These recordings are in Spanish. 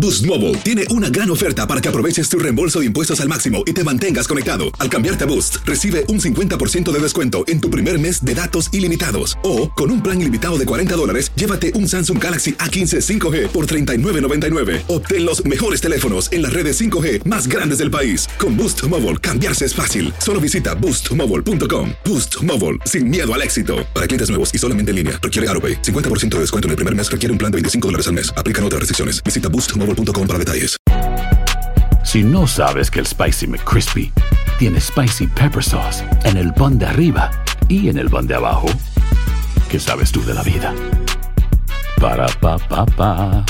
Boost Mobile tiene una gran oferta para que aproveches tu reembolso de impuestos al máximo y te mantengas conectado. Al cambiarte a Boost, recibe un 50% de descuento en tu primer mes de datos ilimitados. O, con un plan ilimitado de $40, llévate un Samsung Galaxy A15 5G por $39.99. Obtén los mejores teléfonos en las redes 5G más grandes del país. Con Boost Mobile, cambiarse es fácil. Solo visita boostmobile.com. Boost Mobile, sin miedo al éxito. Para clientes nuevos y solamente en línea, requiere AroPay. 50% de descuento en el primer mes requiere un plan de $25 al mes. Aplican otras restricciones. Visita boostmobile.com para detalles. Si no sabes que el Spicy McCrispy tiene Spicy Pepper Sauce en el pan de arriba y en el pan de abajo, ¿qué sabes tú de la vida? Para, pa, pa, pa.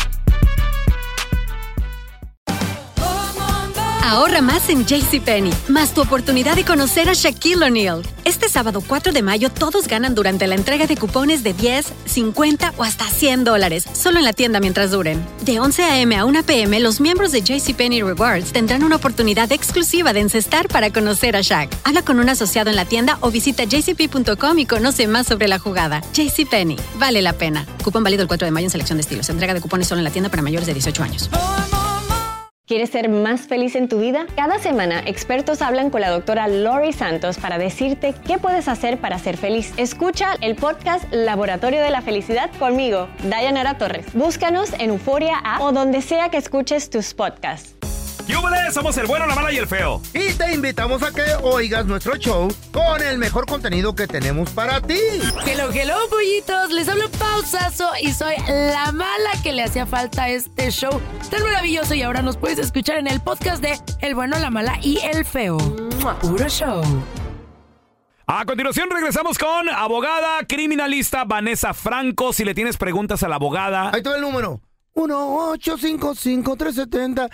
Ahorra más en JCPenney, más tu oportunidad de conocer a Shaquille O'Neal. Este sábado 4 de mayo todos ganan durante la entrega de cupones de $10, $50 o hasta $100, solo en la tienda mientras duren. De 11 a.m. a 1 p.m., los miembros de JCPenney Rewards tendrán una oportunidad exclusiva de encestar para conocer a Shaq. Habla con un asociado en la tienda o visita jcp.com y conoce más sobre la jugada. JCPenney, vale la pena. Cupón válido el 4 de mayo en selección de estilos. Entrega de cupones solo en la tienda para mayores de 18 años. ¿Quieres ser más feliz en tu vida? Cada semana, expertos hablan con la doctora Lori Santos para decirte qué puedes hacer para ser feliz. Escucha el podcast Laboratorio de la Felicidad conmigo, Dayanara Torres. Búscanos en Euforia App o donde sea que escuches tus podcasts. ¡Yúbales! Somos el bueno, la mala y el feo. Y te invitamos a que oigas nuestro show con el mejor contenido que tenemos para ti. Hello, pollitos. Les hablo Pausazo y soy la mala que le hacía falta a este show tan maravilloso. Y ahora nos puedes escuchar en el podcast de El bueno, la mala y el feo. Puro show. A continuación regresamos con abogada criminalista Vanessa Franco. Si le tienes preguntas a la abogada... Ahí te va el número. 1-855-370-3100.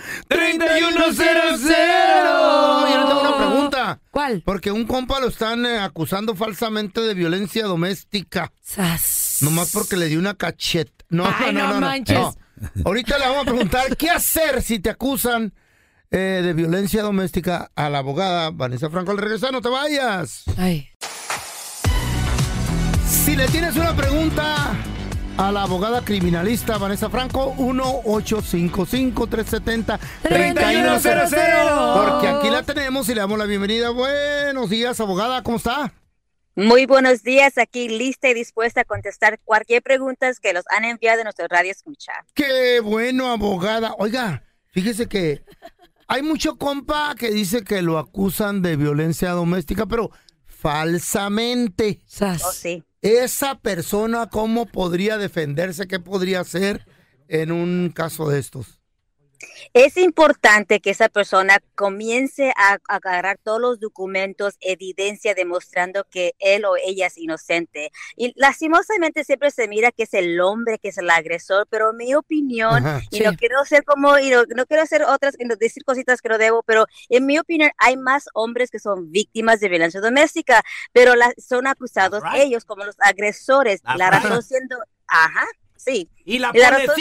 Yo le tengo una pregunta. ¿Cuál? Porque un compa lo están acusando falsamente de violencia doméstica. Nomás porque le dio una cacheta. No manches. No. Ahorita le vamos a preguntar qué hacer si te acusan de violencia doméstica a la abogada Vanessa Franco. Al regresar, no te vayas. Ay. Si le tienes una pregunta a la abogada criminalista Vanessa Franco, 1-855-370-3100. Porque aquí la tenemos y le damos la bienvenida. Buenos días, abogada, ¿cómo está? Muy buenos días, aquí lista y dispuesta a contestar cualquier pregunta que los han enviado en nuestro radio escucha. ¡Qué bueno, abogada! Oiga, fíjese que hay mucho compa que dice que lo acusan de violencia doméstica, pero falsamente. Oh, sí. Esa persona, ¿cómo podría defenderse? ¿Qué podría hacer en un caso de estos? Es importante que esa persona comience a agarrar todos los documentos, evidencia demostrando que él o ella es inocente. Y lastimosamente siempre se mira que es el hombre que es el agresor, pero en mi opinión, no quiero ser como, no quiero hacer otras, decir cositas que no debo, pero en mi opinión hay más hombres que son víctimas de violencia doméstica, pero son acusados ellos como los agresores. La razón siendo, sí. Y la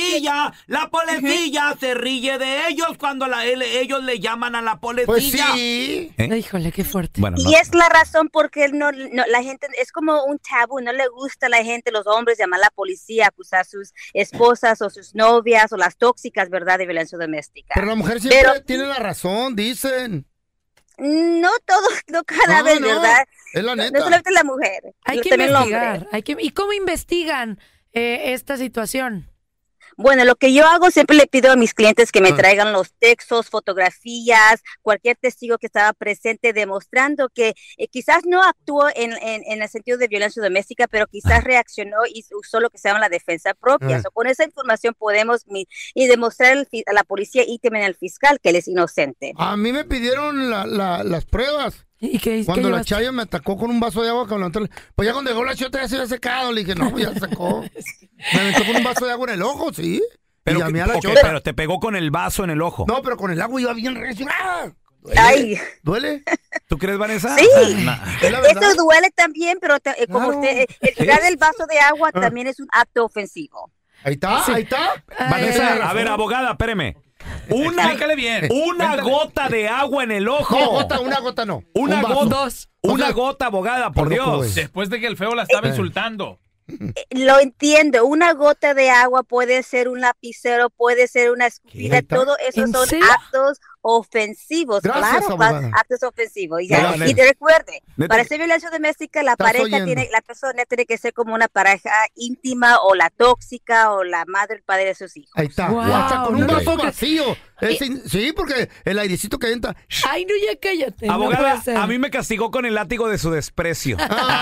policía se ríe de ellos cuando ellos le llaman a la policía. Pues sí. Híjole, qué fuerte. Bueno, y es la razón porque no, la gente, es como un tabú, no le gusta a la gente, los hombres, llamar a la policía, acusar a sus esposas o sus novias o las tóxicas, ¿verdad?, de violencia doméstica. Pero la mujer siempre tiene la razón, dicen. No todos, no cada vez, ¿verdad? Es la neta. No solamente la mujer. Hay que investigar. ¿Y cómo investigan esta situación? Bueno, lo que yo hago, siempre le pido a mis clientes que me traigan los textos, fotografías, cualquier testigo que estaba presente demostrando que quizás no actuó en el sentido de violencia doméstica, pero quizás reaccionó y usó lo que se llama la defensa propia. Con esa información podemos demostrar a la policía y también al fiscal que él es inocente. A mí me pidieron las pruebas. Cuando la Chaya me atacó con un vaso de agua, pues ya cuando llegó la chota ya se había secado. Le dije, no, ya se secó. Me metió con un vaso de agua en el ojo, sí. Pero, pero te pegó con el vaso en el ojo. No, pero con el agua iba bien recio. ¿Duele? ¿Duele? ¿Tú crees, Vanessa? Sí. Eso duele también, pero como usted, el tirar del vaso de agua también es un acto ofensivo. Ahí está. Vanessa, a ver, abogada, espéreme. Una gota de agua en el ojo. No, una gota no. Una gota, abogada, por Dios. Después de que el feo la estaba insultando. Lo entiendo, una gota de agua puede ser un lapicero, puede ser una escupida, todo eso son actos ofensivos. Gracias, claro, actos ofensivos. Y te recuerde, para hacer violencia doméstica, la persona tiene que ser como una pareja íntima o la tóxica o la madre o el padre de sus hijos. Ahí está, hasta con un vaso vacío. Sí, porque el airecito que entra. Ay, no, ya cállate. Abogada, a mí me castigó con el látigo de su desprecio.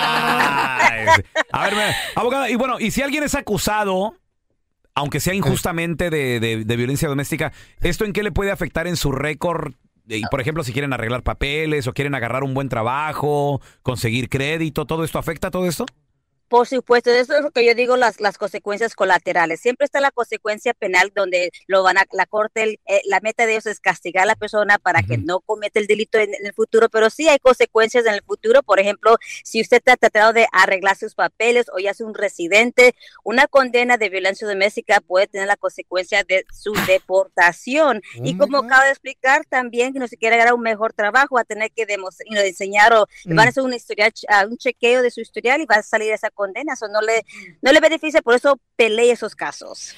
A ver, abogada, y bueno, y si alguien es acusado, aunque sea injustamente de violencia doméstica, ¿esto en qué le puede afectar en su récord? Y, por ejemplo, si quieren arreglar papeles o quieren agarrar un buen trabajo, conseguir crédito, ¿todo esto afecta todo esto? Por supuesto, eso es lo que yo digo, las consecuencias colaterales. Siempre está la consecuencia penal donde la corte, la meta de ellos es castigar a la persona para que no cometa el delito en el futuro, pero sí hay consecuencias en el futuro. Por ejemplo, si usted está tratando de arreglar sus papeles o ya es un residente, una condena de violencia doméstica puede tener la consecuencia de su deportación. Y como acabo de explicar también, que no se quiere agarrar un mejor trabajo, va a tener que enseñar o van a hacer un chequeo de su historial y va a salir esa condena, eso no le beneficia, por eso pelee esos casos.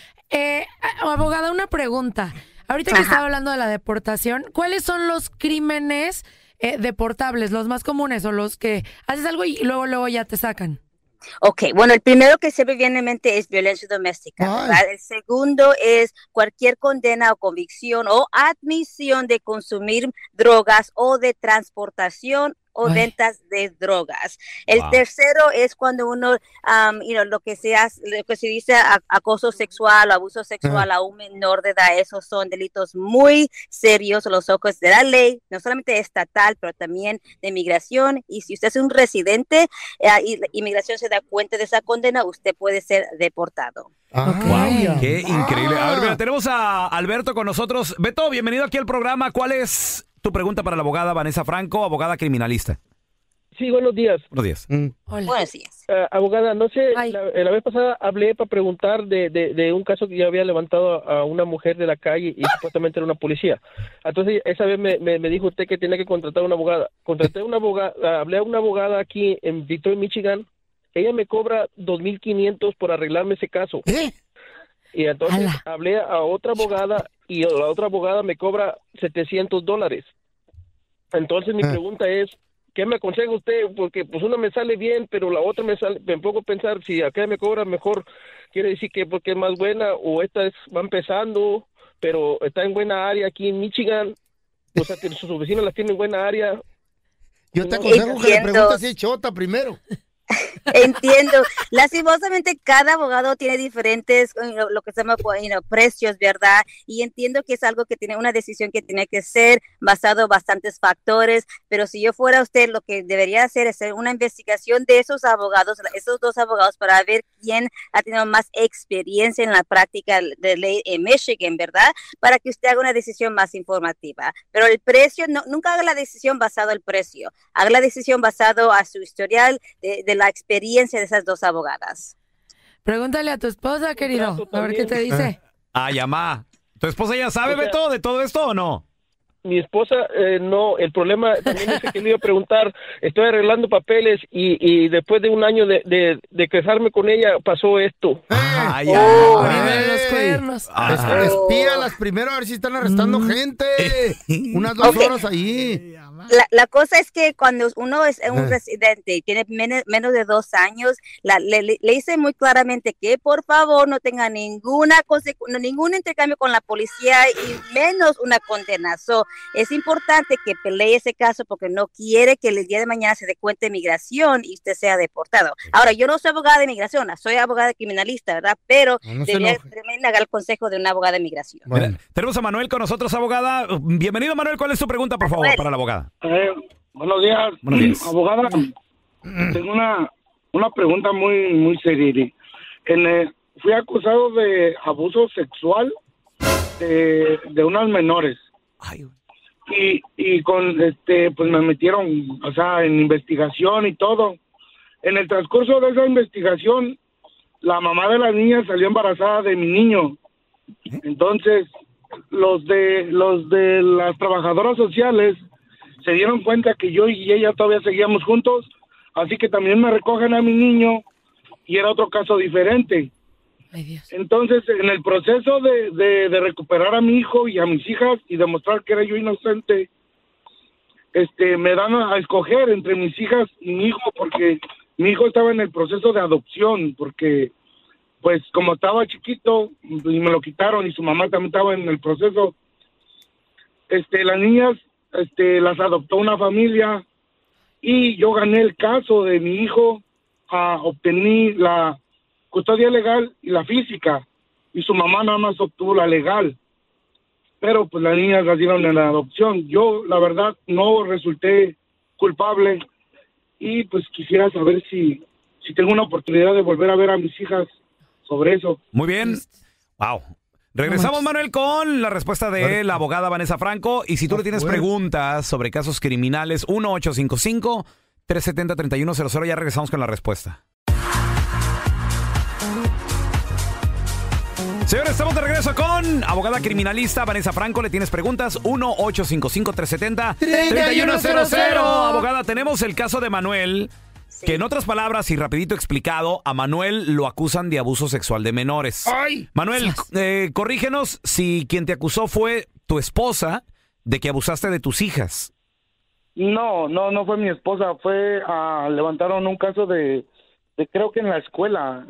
Abogada, una pregunta. Ahorita que estaba hablando de la deportación, ¿cuáles son los crímenes deportables, los más comunes o los que haces algo y luego ya te sacan? Ok, bueno, el primero que siempre viene en mente es violencia doméstica, ¿verdad? El segundo es cualquier condena o convicción o admisión de consumir drogas o de transportación o ventas de drogas. El tercero es cuando uno, lo que se dice acoso sexual o abuso sexual a un menor de edad, esos son delitos muy serios a los ojos de la ley, no solamente estatal, pero también de migración. Y si usted es un residente y inmigración se da cuenta de esa condena, usted puede ser deportado. Wow, qué increíble. A ver, mira, tenemos a Alberto con nosotros. Beto, bienvenido aquí al programa. ¿Cuál es tu pregunta para la abogada Vanessa Franco, abogada criminalista? Sí, buenos días. Buenos días. Hola. Buenos días. Abogada, no sé, la vez pasada hablé para preguntar de un caso que yo había levantado a una mujer de la calle y supuestamente era una policía. Entonces, esa vez me dijo usted que tenía que contratar una abogada. Contraté una abogada, hablé a una abogada aquí en Detroit, Michigan. Ella me cobra $2,500 por arreglarme ese caso. Y entonces hablé a otra abogada y la otra abogada me cobra $700. Entonces mi pregunta es, ¿qué me aconseja usted? Porque pues una me sale bien, pero la otra me pongo a pensar, si acá me cobra mejor, quiere decir que porque es más buena, o esta va empezando, pero está en buena área aquí en Michigan, o sea, que sus vecinos las tienen en buena área. Yo te aconsejo que le preguntes si chota primero. Entiendo. Lastimosamente cada abogado tiene diferentes lo que se llama precios, ¿verdad? Y entiendo que es algo que tiene una decisión que tiene que ser basado en bastantes factores, pero si yo fuera usted, lo que debería hacer es hacer una investigación de esos dos abogados para ver quién ha tenido más experiencia en la práctica de ley en Michigan, ¿verdad? Para que usted haga una decisión más informativa. Pero el precio, nunca haga la decisión basado en el precio, haga la decisión basado a su historial de la experiencia de esas dos abogadas. Pregúntale a tu esposa, querido, a ver qué te dice. Yamá. ¿Tu esposa ya sabe, Beto, de todo esto o no? Mi esposa, no, el problema también es que le iba a preguntar, estoy arreglando papeles y después de un año de casarme con ella pasó esto. Los cuernos. Espíalas primero a ver si están arrestando gente. Unas 2 horas ahí. La cosa es que cuando uno es un residente y tiene menos de 2 años, le dice muy claramente que por favor no tenga ningún intercambio con la policía y menos una condena. Es importante que pelee ese caso porque no quiere que el día de mañana se dé cuenta de migración y usted sea deportado. Ahora, yo no soy abogada de migración, soy abogada criminalista, ¿verdad? Pero debería hacer el consejo de una abogada de migración. Bueno. Tenemos a Manuel con nosotros, abogada. Bienvenido, Manuel. ¿Cuál es tu pregunta, por favor, para la abogada? Buenos días. Buenos días. Abogada, tengo una pregunta muy, muy seria. Fui acusado de abuso sexual de unas menores. Y con pues me metieron, o sea, en investigación y todo. En el transcurso de esa investigación, la mamá de las niñas salió embarazada de mi niño. Entonces, los de las trabajadoras sociales se dieron cuenta que yo y ella todavía seguíamos juntos, así que también me recogen a mi niño y era otro caso diferente. Ay, Dios. Entonces, en el proceso de recuperar a mi hijo y a mis hijas y demostrar que era yo inocente, me dan a escoger entre mis hijas y mi hijo, porque mi hijo estaba en el proceso de adopción, porque pues como estaba chiquito y me lo quitaron y su mamá también estaba en el proceso, las niñas las adoptó una familia y yo gané el caso de mi hijo, obtení la custodia legal y la física, y su mamá nada más obtuvo la legal, pero pues las niñas las dieron en la adopción. Yo, la verdad, no resulté culpable, y pues quisiera saber si tengo una oportunidad de volver a ver a mis hijas sobre eso. Muy bien. Wow. Regresamos, Manuel, con la respuesta de la abogada Vanessa Franco. Y si tú le tienes preguntas sobre casos criminales, 1-855-370-3100. Ya regresamos con la respuesta. Señores, estamos de regreso con abogada criminalista Vanessa Franco. ¿Le tienes preguntas? 1-855-370-3100. Abogada, tenemos el caso de Manuel, que en otras palabras y rapidito explicado, a Manuel lo acusan de abuso sexual de menores. ¡Ay! Manuel, corrígenos si quien te acusó fue tu esposa de que abusaste de tus hijas. No fue mi esposa, levantaron un caso de creo que en la escuela,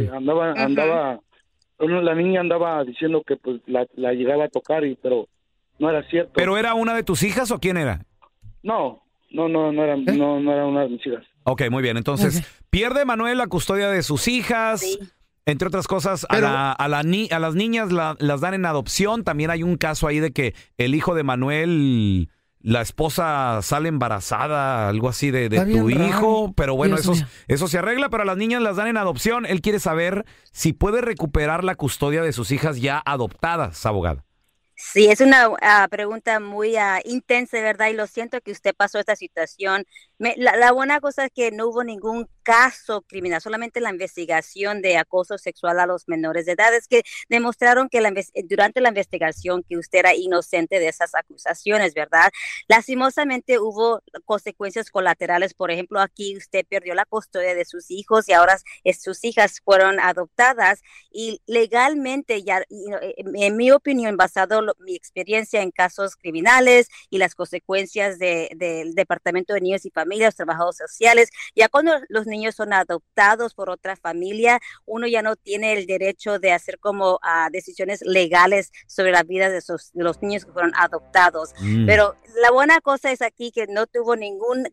andaba la niña andaba diciendo que pues la llegaba a tocar, pero no era cierto. ¿Pero era una de tus hijas o quién era? No era una de mis hijas. Ok, muy bien. Entonces, pierde Manuel la custodia de sus hijas. Sí. Entre otras cosas, pero a las niñas las dan en adopción. También hay un caso ahí de que el hijo de Manuel, la esposa sale embarazada, algo así de tu hijo. Raro. Pero bueno, eso se arregla, pero a las niñas las dan en adopción. Él quiere saber si puede recuperar la custodia de sus hijas ya adoptadas, abogada. Sí, es una pregunta muy intensa, ¿verdad? Y lo siento que usted pasó esta situación. La buena cosa es que no hubo ningún caso criminal, solamente la investigación de acoso sexual a los menores de edad. Es que demostraron que durante la investigación que usted era inocente de esas acusaciones, ¿verdad? Lastimosamente hubo consecuencias colaterales. Por ejemplo, aquí usted perdió la custodia de sus hijos y ahora sus hijas fueron adoptadas. Y legalmente, en mi opinión, basado mi experiencia en casos criminales y las consecuencias del Departamento de Niños y Familias, trabajadores sociales, ya cuando los niños son adoptados por otra familia, uno ya no tiene el derecho de hacer como decisiones legales sobre la vida de los niños que fueron adoptados. Pero la buena cosa es aquí que no tuvo ningún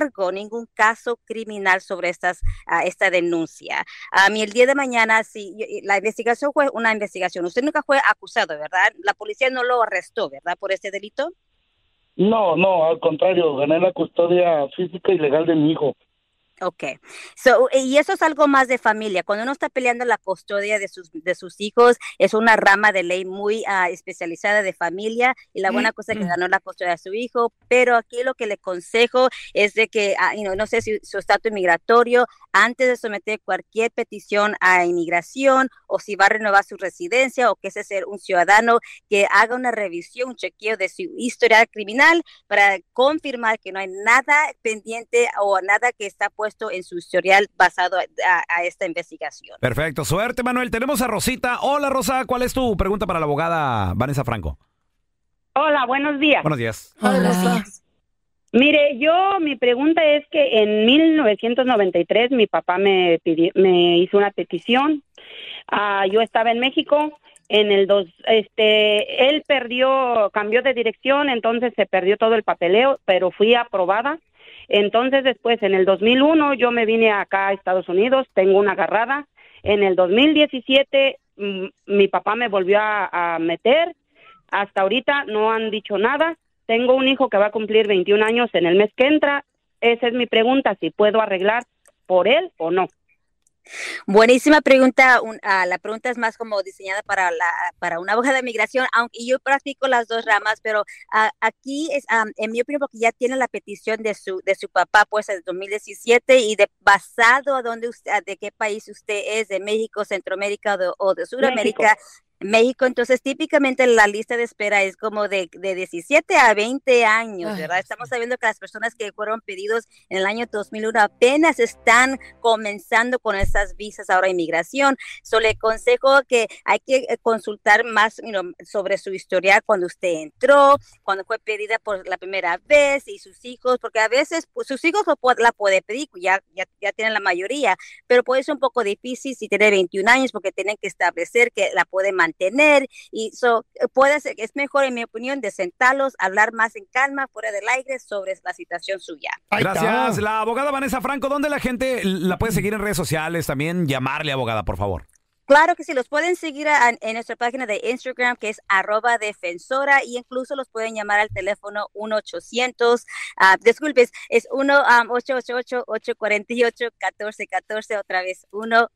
caso criminal sobre esta denuncia. Y el día de mañana, sí, la investigación fue una investigación. Usted nunca fue acusado, ¿verdad? La policía no lo arrestó, ¿verdad? Por este delito. No, al contrario, gané la custodia física y legal de mi hijo. Okay. Y eso es algo más de familia. Cuando uno está peleando la custodia de sus hijos, es una rama de ley muy especializada de familia, y la buena cosa es que ganó la custodia de su hijo. Pero aquí lo que le aconsejo es de que, no sé si su estatus migratorio, antes de someter cualquier petición a inmigración, o si va a renovar su residencia, o que es ser un ciudadano, que haga una revisión, un chequeo de su historial criminal para confirmar que no hay nada pendiente o nada que está puesto en su historial basado a esta investigación. Perfecto, suerte, Manuel. Tenemos a Rosita. Hola, Rosa, ¿cuál es tu pregunta para la abogada Vanessa Franco? Hola, buenos días. Buenos días. Hola. Mire, mi pregunta es que en 1993 mi papá me hizo una petición. Yo estaba en México. Él cambió de dirección, entonces se perdió todo el papeleo, pero fui aprobada. Entonces después, en el 2001, yo me vine acá a Estados Unidos, tengo una agarrada. En el 2017, mi papá me volvió a meter. Hasta ahorita no han dicho nada. Tengo un hijo que va a cumplir 21 años en el mes que entra. Esa es mi pregunta, si puedo arreglar por él o no. Buenísima pregunta. La pregunta es más como diseñada para una abogada de migración, aunque yo practico las dos ramas, pero aquí es, en mi opinión, porque ya tiene la petición de su papá, pues, en 2017, y basado a de qué país usted es, de México, Centroamérica o de Sudamérica. México. México. Entonces, típicamente la lista de espera es como de 17 a 20 años, ¿verdad? Estamos sabiendo que las personas que fueron pedidos en el año 2001 apenas están comenzando con esas visas ahora de inmigración. Le aconsejo que hay que consultar más sobre su historial cuando usted entró, cuando fue pedida por la primera vez y sus hijos, porque a veces pues, sus hijos la puede pedir, ya tienen la mayoría, pero puede ser un poco difícil si tiene 21 años porque tienen que establecer que la puede mantener y puede ser, es mejor en mi opinión de sentarlos, hablar más en calma, fuera del aire sobre la situación suya. Gracias. La abogada Vanessa Franco, ¿dónde la gente la puede seguir en redes sociales? También llamarle, abogada, por favor. Claro que sí, los pueden seguir en nuestra página de Instagram, que es @defensora, y incluso los pueden llamar al teléfono 1-800, es 1-888-848-1414, otra vez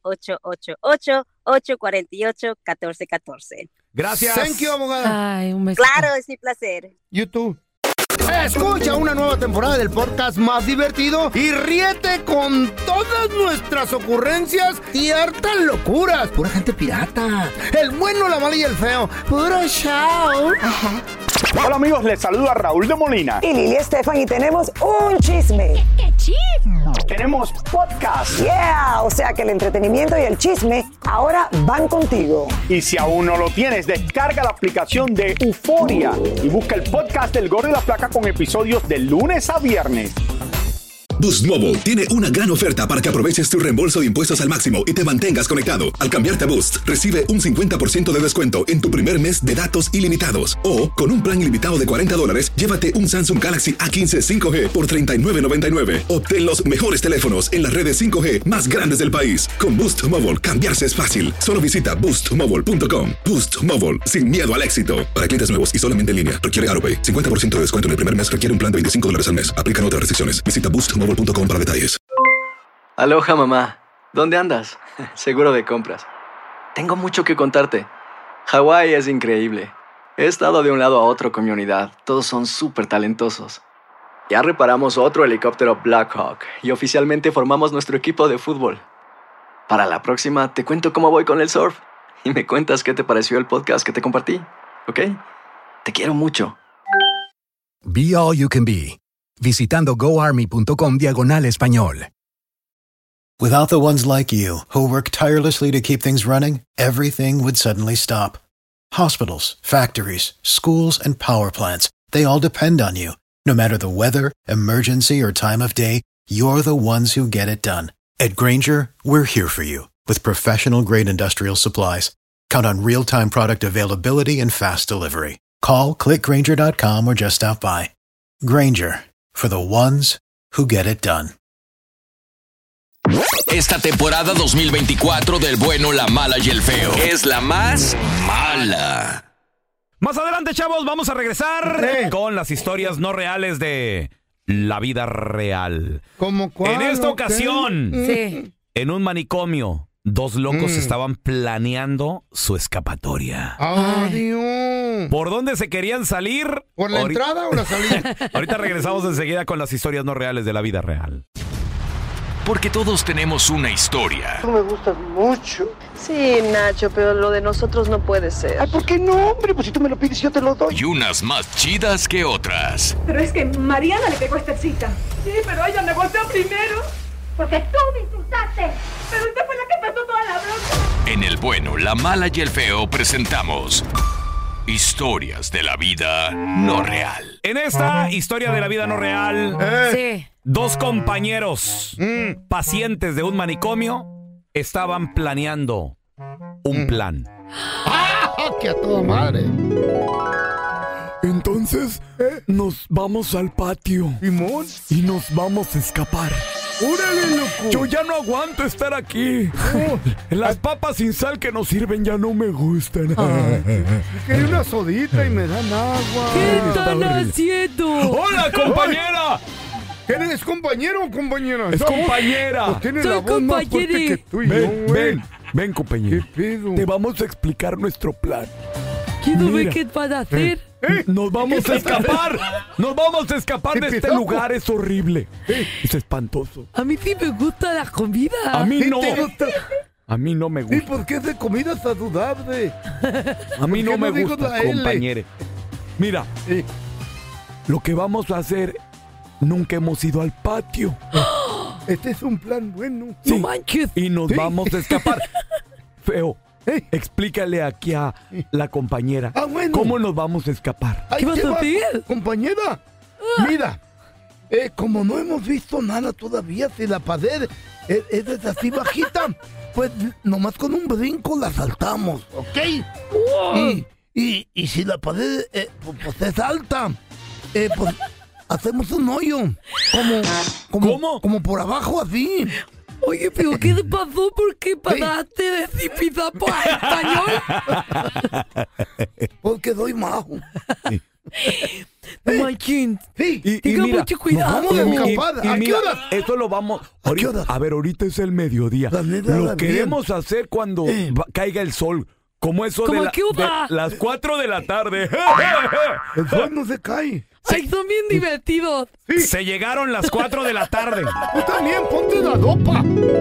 1-888-848-1414. Gracias. Thank you, abogada. Ay, un besito. Claro, es mi placer. YouTube. Escucha una nueva temporada del podcast más divertido y ríete con todas nuestras ocurrencias y hartas locuras. Pura gente pirata. El bueno, la mala y el feo. Puro show. Hola amigos, les saluda Raúl de Molina. Y Lili Estefan y tenemos un chisme. ¿Qué chisme? Tenemos podcast. Yeah, o sea que el entretenimiento y el chisme ahora van contigo. Y si aún no lo tienes, descarga la aplicación de Euforia y busca el podcast del Gordo y la Flaca con episodios de lunes a viernes. Boost Mobile tiene una gran oferta para que aproveches tu reembolso de impuestos al máximo y te mantengas conectado. Al cambiarte a Boost, recibe un 50% de descuento en tu primer mes de datos ilimitados. O, con un plan ilimitado de $40, llévate un Samsung Galaxy A15 5G por $39.99. Obtén los mejores teléfonos en las redes 5G más grandes del país. Con Boost Mobile, cambiarse es fácil. Solo visita boostmobile.com. Boost Mobile, sin miedo al éxito. Para clientes nuevos y solamente en línea, requiere AutoPay. 50% de descuento en el primer mes requiere un plan de $25 al mes. Aplican otras restricciones. Visita boostmobile.com para detalles. Aloha, mamá. ¿Dónde andas? Seguro de compras. Tengo mucho que contarte. Hawái es increíble. He estado de un lado a otro con mi unidad. Todos son súper talentosos. Ya reparamos otro helicóptero Blackhawk y oficialmente formamos nuestro equipo de fútbol. Para la próxima te cuento cómo voy con el surf y me cuentas qué te pareció el podcast que te compartí, ¿ok? Te quiero mucho. Be All You Can Be. Visitando goarmy.com/español. Without the ones like you, who work tirelessly to keep things running, everything would suddenly stop. Hospitals, factories, schools, and power plants, they all depend on you. No matter the weather, emergency, or time of day, you're the ones who get it done. At Grainger, we're here for you with professional-grade industrial supplies. Count on real-time product availability and fast delivery. Call, click Grainger.com, or just stop by. Grainger. For the ones who get it done. Esta temporada 2024 del Bueno, la Mala y el Feo es la más mala. Más adelante, chavos, vamos a regresar con las historias no reales de la vida real. ¿Cómo cuál? En esta ocasión, Sí. en un manicomio, dos locos estaban planeando su escapatoria. ¡Adiós! ¿Por dónde se querían salir? ¿Por la entrada o la salida? Ahorita regresamos enseguida con las historias no reales de la vida real. Porque todos tenemos una historia. Tú me gustas mucho. Sí, Nacho, pero lo de nosotros no puede ser. Ay, ¿por qué no, hombre? Pues si tú me lo pides, yo te lo doy. Y unas más chidas que otras. Pero es que Mariana le pegó esta cita. Sí, pero ella me golpeó primero. Porque tú me insultaste. Pero usted fue la que pasó toda la bronca. En El Bueno, la Mala y el Feo presentamos historias de la vida no real. En esta historia de la vida no real, dos compañeros pacientes de un manicomio estaban planeando un plan. ¡Ah! ¡Que a toda madre! Entonces, nos vamos al patio. ¿Simón? Y nos vamos a escapar. ¡Órale, loco! Yo ya no aguanto estar aquí. Las papas sin sal que nos sirven ya no me gustan. Quería una sodita y me dan agua. ¿Qué están haciendo? ¡Hola, compañera! ¿Eres compañero o compañera? Es compañera. Pues tienes la voz más fuerte que tú y yo, güey. Ven, compañero. ¿Qué pedo? Te vamos a explicar nuestro plan. Quiero ver qué van a hacer. Nos vamos a escapar. Nos vamos a escapar de este lugar. Es horrible. Es espantoso. A mí sí me gusta la comida. A mí no. A mí no me gusta. ¿Y por qué es de comida saludable? A mí no me gusta, L? compañere. Mira, lo que vamos a hacer, nunca hemos ido al patio. Este es un plan bueno. Sí, no manches. Y nos vamos a escapar. Feo, explícale aquí a la compañera. Bueno. ¿Cómo nos vamos a escapar? ¿Qué vas a hacer? Compañera, mira, como no hemos visto nada todavía, si la pared es así bajita, pues nomás con un brinco la saltamos, ¿ok? Y si la pared pues es alta, pues hacemos un hoyo. ¿Cómo? Como por abajo así. Oye, pero ¿qué te pasó? ¿Por qué paraste de zipizapo a español? Porque doy majo. Machín. Y tenga mira, mucho cuidado. Vamos a escapar. Y ¿A qué mira, hora? esto lo vamos... ¿A qué hora? A ver, ahorita es el mediodía. Lo queremos hacer cuando caiga el sol. Como eso de las 4 de la tarde. El sol no se cae. Ay, son bien divertidos. Sí. Se llegaron las 4 de la tarde. Tú también, ponte la ropa.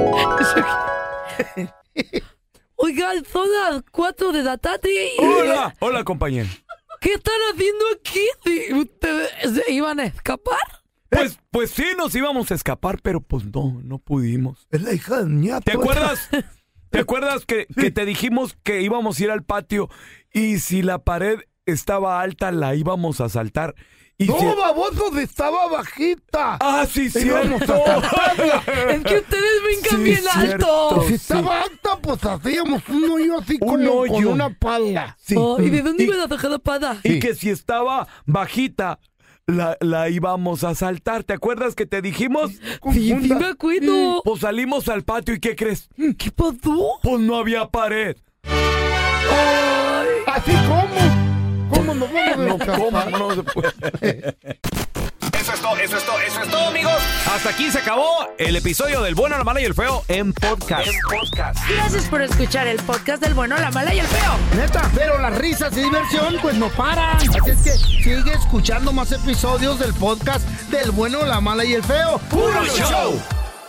Oigan, son las 4 de la tarde. Hola, compañero. ¿Qué están haciendo aquí? ¿Ustedes se iban a escapar? Pues sí, nos íbamos a escapar, pero pues no pudimos. Es la hija de ñato. ¿Te acuerdas que te dijimos que íbamos a ir al patio y si la pared estaba alta la íbamos a saltar? ¡No, babosos! ¡Estaba bajita! ¡Ah, sí, cierto! Es que ustedes vengan bien alto. Si estaba alta, pues hacíamos un hoyo así con una pala. Sí. ¿Y de dónde iban a dejar la pala? Y que si estaba bajita, la íbamos a saltar. ¿Te acuerdas que te dijimos? Sí, me acuerdo. Pues salimos al patio y ¿qué crees? ¿Qué pasó? Pues no había pared. Ay. ¿Así cómo? ¿Cómo nos vamos a escapar? No se puede. Eso es todo, amigos. Hasta aquí se acabó el episodio del Bueno, la Mala y el Feo en podcast. Gracias por escuchar el podcast del Bueno, la Mala y el Feo. Neta, pero las risas y diversión pues no paran. Así es que sigue escuchando más episodios del podcast del Bueno, la Mala y el Feo. ¡Puro show!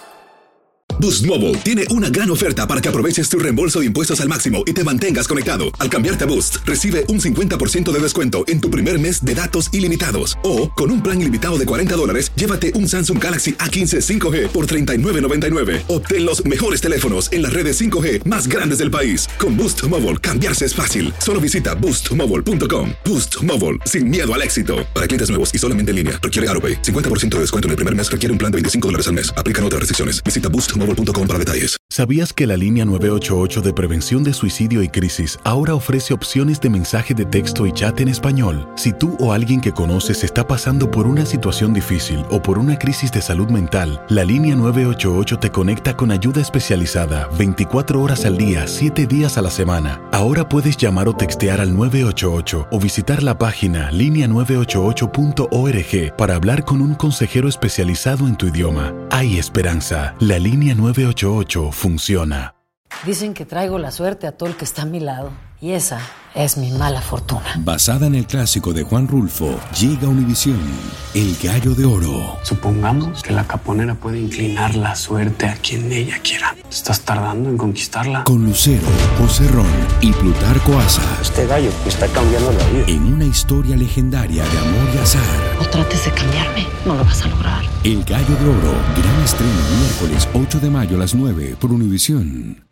Boost Mobile tiene una gran oferta para que aproveches tu reembolso de impuestos al máximo y te mantengas conectado. Al cambiarte a Boost, recibe un 50% de descuento en tu primer mes de datos ilimitados. O, con un plan ilimitado de $40, llévate un Samsung Galaxy A15 5G por $39.99. Obtén los mejores teléfonos en las redes 5G más grandes del país. Con Boost Mobile, cambiarse es fácil. Solo visita boostmobile.com. Boost Mobile, sin miedo al éxito. Para clientes nuevos y solamente en línea, requiere AutoPay. 50% de descuento en el primer mes requiere un plan de $25 al mes. Aplican otras restricciones. Visita boostmobile.com para detalles. ¿Sabías que la línea 988 de prevención de suicidio y crisis ahora ofrece opciones de mensaje de texto y chat en español? Si tú o alguien que conoces está pasando por una situación difícil o por una crisis de salud mental, la línea 988 te conecta con ayuda especializada 24 horas al día, 7 días a la semana. Ahora puedes llamar o textear al 988 o visitar la página linea988.org para hablar con un consejero especializado en tu idioma. Hay esperanza. La línea 988 funciona. Dicen que traigo la suerte a todo el que está a mi lado. Y esa es mi mala fortuna. Basada en el clásico de Juan Rulfo, llega Univisión, El Gallo de Oro. Supongamos que la caponera puede inclinar la suerte a quien ella quiera. ¿Estás tardando en conquistarla? Con Lucero, José Ron y Plutarco Asa. Este gallo me está cambiando la vida. En una historia legendaria de amor y azar. No trates de cambiarme, no lo vas a lograr. El Gallo de Oro, gran estreno miércoles 8 de mayo a las 9 por Univisión.